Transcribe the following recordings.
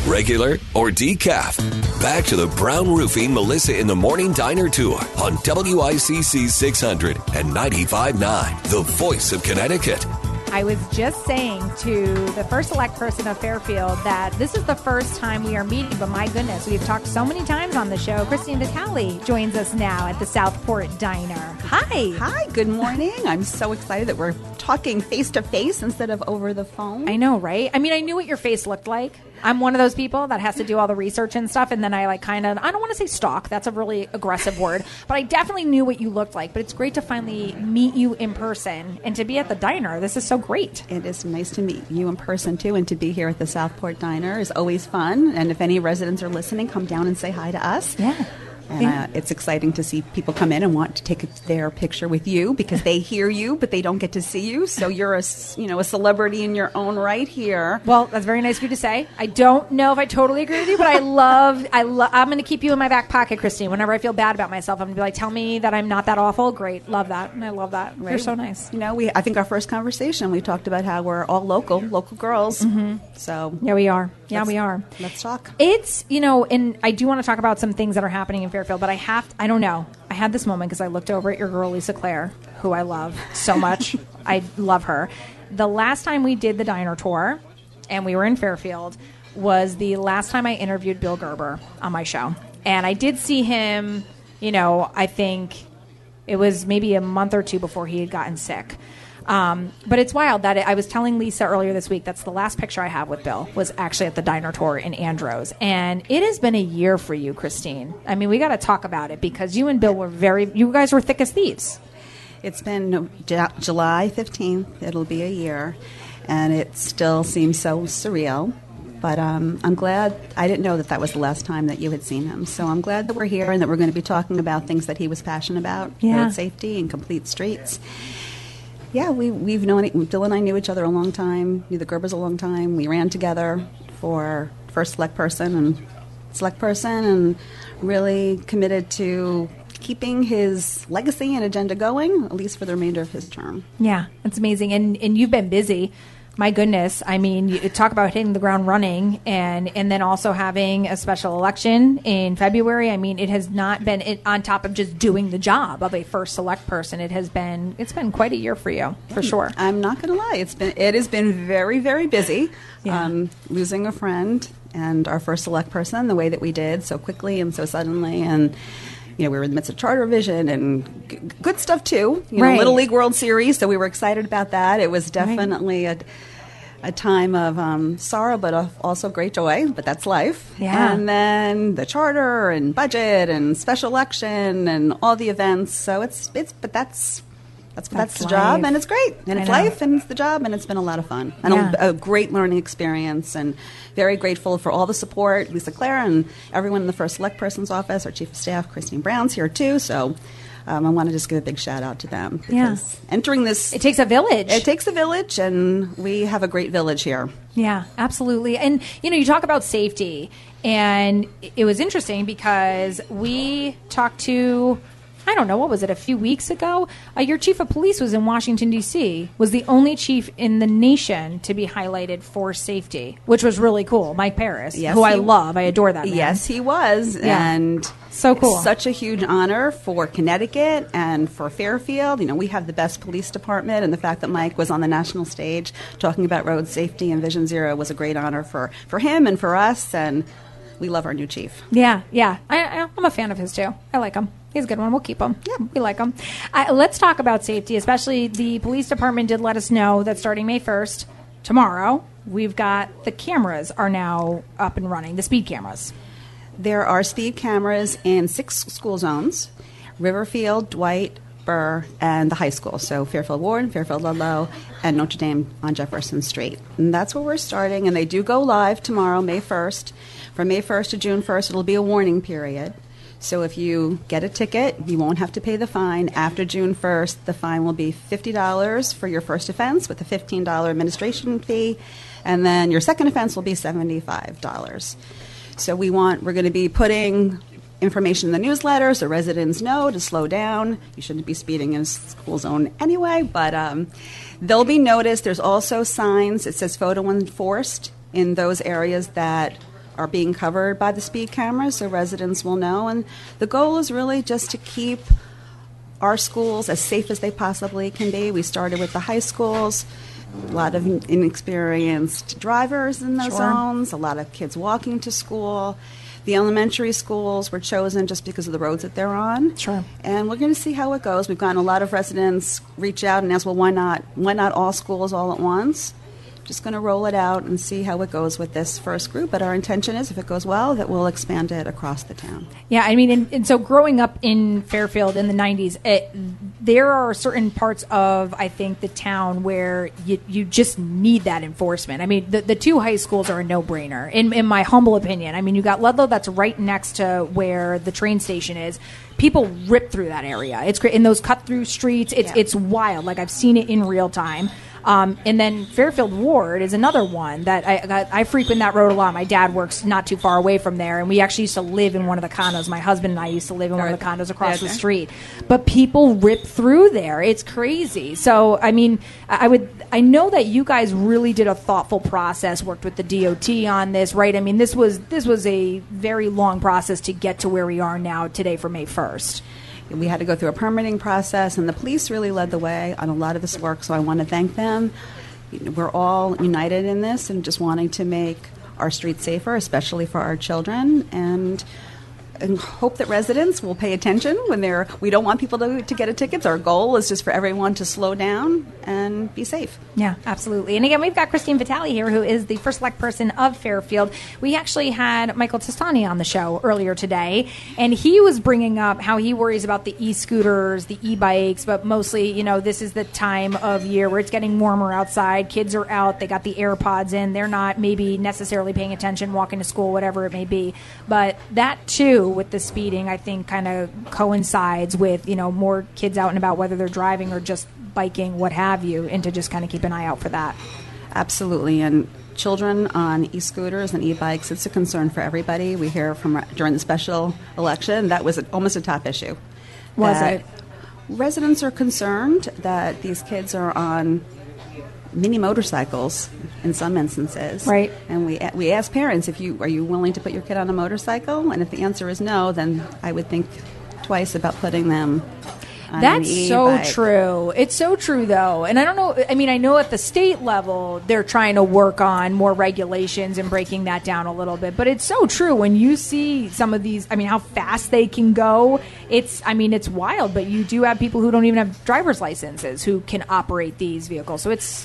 regular, or decaf? Back to the Brown Roofing Melissa in the Morning Diner Tour on WICC 600 and 95.9, the voice of Connecticut. I was just saying to the first select person of Fairfield that this is the first time we are meeting, but my goodness, we've talked so many times on the show. Christine Vitale joins us now at the Southport Diner. Hi. Hi, good morning. I'm so excited that we're talking face-to-face instead of over the phone. I know, right? I mean, I knew what your face looked like. I'm one of those people that has to do all the research and stuff, and then I I don't want to say stalk. That's a really aggressive word, but I definitely knew what you looked like. But it's great to finally meet you in person and to be at the diner. This is so great. It is nice to meet you in person, too, and to be here at the Southport Diner is always fun. And if any residents are listening, come down and say hi to us. Yeah. And it's exciting to see people come in and want to take their picture with you because they hear you, but they don't get to see you. So you're a celebrity in your own right here. Well, that's very nice of you to say. I don't know if I totally agree with you, but I'm going to keep you in my back pocket, Christine. Whenever I feel bad about myself, I'm going to be like, tell me that I'm not that awful. Great. Love that. And I love that. Right. You're so nice. I think our first conversation, we talked about how we're all local girls. Mm-hmm. So yeah, we are. Yeah, we are. Let's talk. It's, and I do want to talk about some things that are happening in Fairfield, but I don't know. I had this moment because I looked over at your girl, Lisa Claire, who I love so much. I love her. The last time we did the diner tour, and we were in Fairfield, was the last time I interviewed Bill Gerber on my show. And I did see him, I think it was maybe a month or two before he had gotten sick. But it's wild that I was telling Lisa earlier this week, that's the last picture I have with Bill, was actually at the diner tour in Andros. And it has been a year for you, Christine. I mean, we got to talk about it because you and Bill you guys were thick as thieves. It's been July 15th. It'll be a year. And it still seems so surreal. But I'm glad. I didn't know that was the last time that you had seen him. So I'm glad that we're here and that we're going to be talking about things that he was passionate about, road safety and complete streets. Yeah, we've known it. Bill and I knew each other a long time, knew the Gerbers a long time. We ran together for first select person and really committed to keeping his legacy and agenda going, at least for the remainder of his term. Yeah, it's amazing. And you've been busy. My goodness. I mean, you talk about hitting the ground running and then also having a special election in February. I mean, it has not been on top of just doing the job of a first select person. It's been quite a year for you, for sure. I'm not going to lie. It has been very, very busy. Yeah. Losing a friend and our first select person the way that we did so quickly and so suddenly, and we were in the midst of charter revision and good stuff too. Little League World Series, so we were excited about that. It was definitely a time of sorrow, but also great joy. But that's life. Yeah. And then the charter and budget and special election and all the events. So but that's the job, and it's great, and it's life, and it's the job, and it's been a lot of fun and a great learning experience, and very grateful for all the support. Lisa Claire and everyone in the first select person's office, our chief of staff, Christine Brown's here too. So I want to just give a big shout out to them because entering this, it takes a village. It takes a village, and we have a great village here. Yeah, absolutely. And you talk about safety, and it was interesting because we talked to, I don't know, what was it, a few weeks ago? Your chief of police was in Washington, D.C., was the only chief in the nation to be highlighted for safety, which was really cool. Mike Paris, who I love. I adore that man. Yes, he was. Yeah. And so cool. Such a huge honor for Connecticut and for Fairfield. We have the best police department, and the fact that Mike was on the national stage talking about road safety and Vision Zero was a great honor for him and for us, and we love our new chief. Yeah. I'm a fan of his, too. I like him. He's a good one. We'll keep him. Yeah, we like him. Let's talk about safety, especially the police department did let us know that starting May 1st, tomorrow, we've got the cameras are now up and running, the speed cameras. There are speed cameras in 6 school zones, Riverfield, Dwight, Burr, and the high school. So Fairfield Ward, Fairfield Ludlow, and Notre Dame on Jefferson Street. And that's where we're starting, and they do go live tomorrow, May 1st. From May 1st to June 1st, it'll be a warning period. So if you get a ticket, you won't have to pay the fine. After June 1st, the fine will be $50 for your first offense with a $15 administration fee, and then your second offense will be $75. So we're going to be putting information in the newsletter so residents know to slow down. You shouldn't be speeding in a school zone anyway, but they'll be noticed. There's also signs. It says photo enforced in those areas that are being covered by the speed cameras, so residents will know. And the goal is really just to keep our schools as safe as they possibly can be. We started with the high schools, a lot of inexperienced drivers in those zones, a lot of kids walking to school. The elementary schools were chosen just because of the roads that they're on. Sure. And we're going to see how it goes. We've gotten a lot of residents reach out and ask, well, why not all schools all at once? Just going to roll it out and see how it goes with this first group. But our intention is, if it goes well, that we'll expand it across the town. Yeah, I mean, and so growing up in Fairfield in the 90s, there are certain parts of, I think, the town where you just need that enforcement. I mean, the two high schools are a no-brainer, in my humble opinion. I mean, you got Ludlow, that's right next to where the train station is. People rip through that area. It's great. In those cut-through streets, it's wild. Like, I've seen it in real time. And then Fairfield Ward is another one that I frequent that road a lot. My dad works not too far away from there, and we actually used to live in one of the condos. My husband and I used to live in one of the condos across the street. But people rip through there. It's crazy. So, I mean, I know that you guys really did a thoughtful process, worked with the DOT on this, right? I mean, this was a very long process to get to where we are now today for May 1st. We had to go through a permitting process, and the police really led the way on a lot of this work, so I want to thank them. We're all united in this and just wanting to make our streets safer, especially for our children, and hope that residents will pay attention when we don't want people to get a ticket. Our goal is just for everyone to slow down and be safe. Yeah, absolutely. And again, we've got Christine Vitale here, who is the first select person of Fairfield. We actually had Michael Testani on the show earlier today, and he was bringing up how he worries about the e-scooters, the e-bikes, but mostly, this is the time of year where it's getting warmer outside. Kids are out. They got the AirPods in. They're not maybe necessarily paying attention, walking to school, whatever it may be. But that, too, with the speeding, I think kind of coincides with, more kids out and about, whether they're driving or just biking, what have you, and to just kind of keep an eye out for that. Absolutely. And children on e-scooters and e-bikes, it's a concern for everybody. We hear from during the special election, that was almost a top issue. Was it? Residents are concerned that these kids are on mini motorcycles in some instances. Right. And we ask parents, are you willing to put your kid on a motorcycle? And if the answer is no, then I would think twice about putting them on That's an so e-bike. true. It's so true, though. And I don't know, I mean, I know at the state level, they're trying to work on more regulations and breaking that down a little bit. But it's so true. When you see some of these, I mean, how fast they can go, it's wild. But you do have people who don't even have driver's licenses who can operate these vehicles. So it's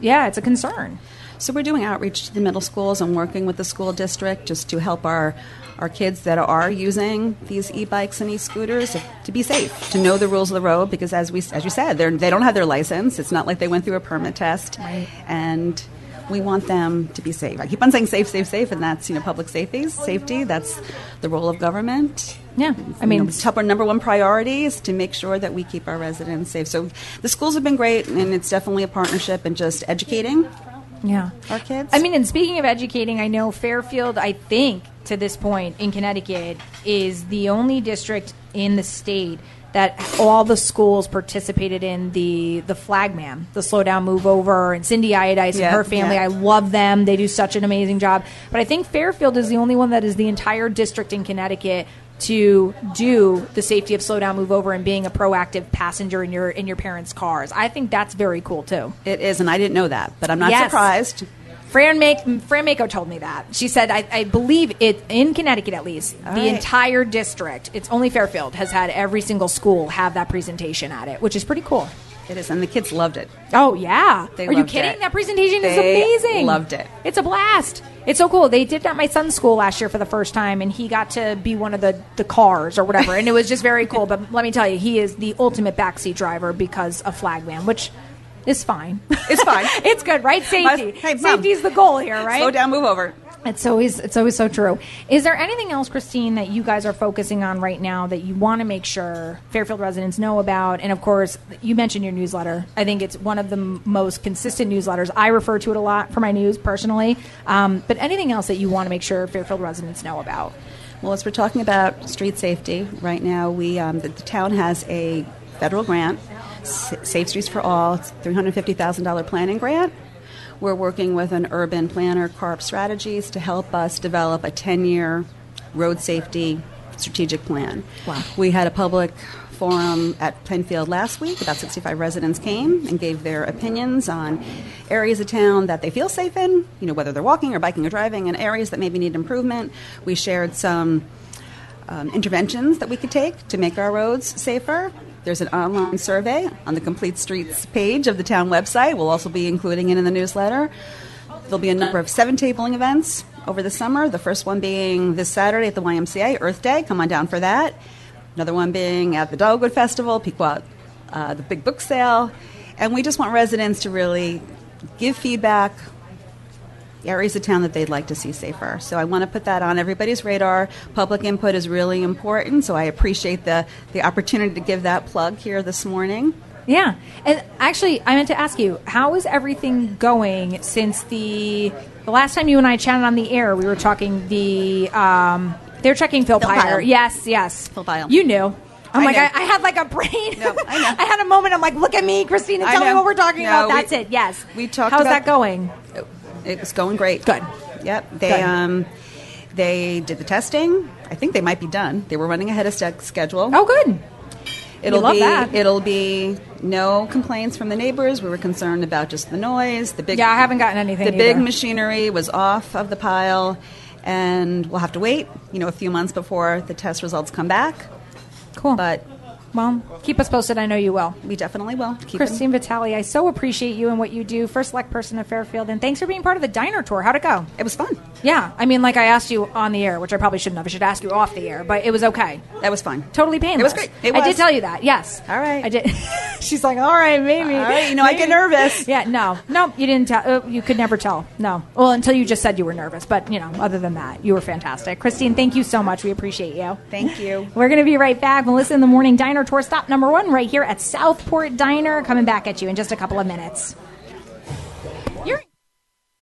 a concern. So we're doing outreach to the middle schools and working with the school district just to help our kids that are using these e-bikes and e-scooters to be safe, to know the rules of the road, because as you said, they don't have their license. It's not like they went through a permit test. Right. And we want them to be safe. I keep on saying safe, safe, safe, and that's public safety. That's the role of government. Yeah, I mean, our number one priority is to make sure that we keep our residents safe. So the schools have been great, and it's definitely a partnership in just educating. Yeah. Our kids. I mean, and speaking of educating, I know Fairfield, I think, to this point in Connecticut, is the only district in the state that all the schools participated in the Flagman, the Slow Down, Move Over, and Cindy Iodice and her family. I love them. They do such an amazing job. But I think Fairfield is the only one that is the entire district in Connecticut to do the safety of Slow Down, Move Over, and being a proactive passenger in your parents' cars. I think that's very cool, too. It is, and I didn't know that, but I'm not surprised. Fran Mako told me that. She said, I believe it, in Connecticut at least, entire district, it's only Fairfield, has had every single school have that presentation at it, which is pretty cool. It is, and the kids loved it. Oh, yeah. Are you kidding? It. That presentation is they amazing. Loved it. It's a blast. It's so cool. They did that at my son's school last year for the first time, and he got to be one of the cars or whatever, and it was just very cool. But let me tell you, he is the ultimate backseat driver because of Flagman, which is fine. It's fine. It's good, right? Safety. Hey, Safety is the goal here, right? Slow down, move over. It's always so true. Is there anything else, Christine, that you guys are focusing on right now that you want to make sure Fairfield residents know about? And, of course, you mentioned your newsletter. I think it's one of the most consistent newsletters. I refer to it a lot for my news personally. But anything else that you want to make sure Fairfield residents know about? Well, as we're talking about street safety, right now the town has a federal grant, Safe Streets for All. It's a $350,000 planning grant. we're working with an urban planner, Carp Strategies, to help us develop a 10-year road safety strategic plan. Wow. We had a public forum at Plainfield last week. About 65 residents came and gave their opinions on areas of town that they feel safe in, whether they're walking or biking or driving, and areas that maybe need improvement. We shared some interventions that we could take to make our roads safer. There's an online survey on the Complete Streets page of the town website. We'll also be including it in the newsletter. There'll be a number of 7 tabling events over the summer, the first one being this Saturday at the YMCA, Earth Day. Come on down for that. Another one being at the Dogwood Festival, Pequot, the Big Book Sale. And we just want residents to really give feedback, areas of town that they'd like to see safer. So I want to put that on everybody's radar. Public input is really important, so I appreciate the opportunity to give that plug here this morning. Yeah. And actually, I meant to ask you, how is everything going since the last time you and I chatted on the air? We were talking they're checking Phil Pyle. Yes. Phil Pyle. You knew. I'm I like, know. I had like a brain. No, I know. I had a moment. I'm like, look at me, Christina. Tell me what we're talking about. That's it. Yes. We talked How's about that going? It's going great. Good. Yep. Good. They did the testing. I think they might be done. They were running ahead of schedule. Oh, good. It'll be no complaints from the neighbors. We were concerned about just the noise. I haven't gotten anything. The big machinery was off of the pile, and we'll have to wait, a few months before the test results come back. Cool. But well, keep us posted. I know you will. We definitely will. Christine Vitale, I so appreciate you and what you do. First select person of Fairfield, and thanks for being part of the diner tour. How'd it go? It was fun. Yeah, I mean, like I asked you on the air, which I probably shouldn't have. I should ask you off the air, but it was okay. That was fun. Totally painless. It was great. It was. I did tell you that. Yes. All right. I did. She's like, all right, maybe. All right. I get nervous. Yeah. No, you didn't tell. You could never tell. No. Well, until you just said you were nervous. But other than that, you were fantastic. Christine, thank you so much. We appreciate you. Thank you. We're going to be right back. Melissa in the Morning Diner Tour, stop number 1 right here at Southport Diner. Coming back at you in just a couple of minutes.